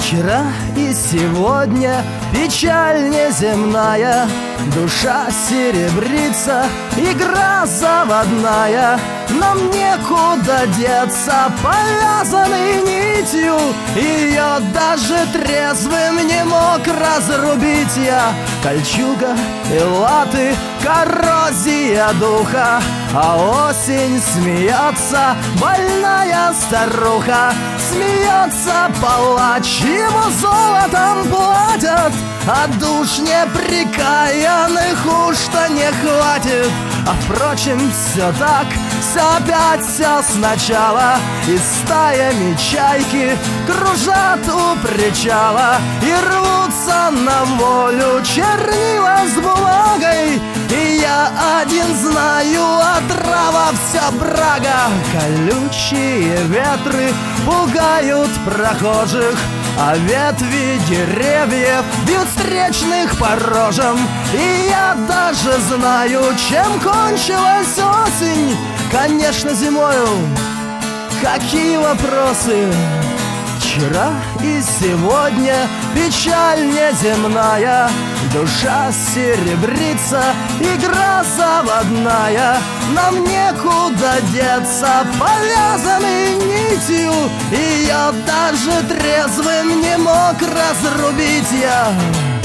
Вчера и сегодня печаль неземная, душа серебрится, игра заводная. Нам некуда деться, повязанной нитью, ее даже трезвым не мог разрубить я. Кольчуга и латы, коррозия духа, а осень смеется, больная старуха. Смеется палач, ему золотом платят, а душ неприкаянных уж-то не хватит. А впрочем, все так, все опять все сначала, и стаями чайки кружат у причала и рвутся на волю чернила с бумагой. И я один знаю, отрава вся брага. Колючие ветры пугают прохожих, а ветви деревьев бьют встречных по рожам. И я даже знаю, чем кончилась осень. Конечно, зимою. Какие вопросы? Вчера и сегодня печаль неземная, душа серебрится, игра заводная. Нам некуда деться, повязанной нитью, ее даже трезвым не мог разрубить я.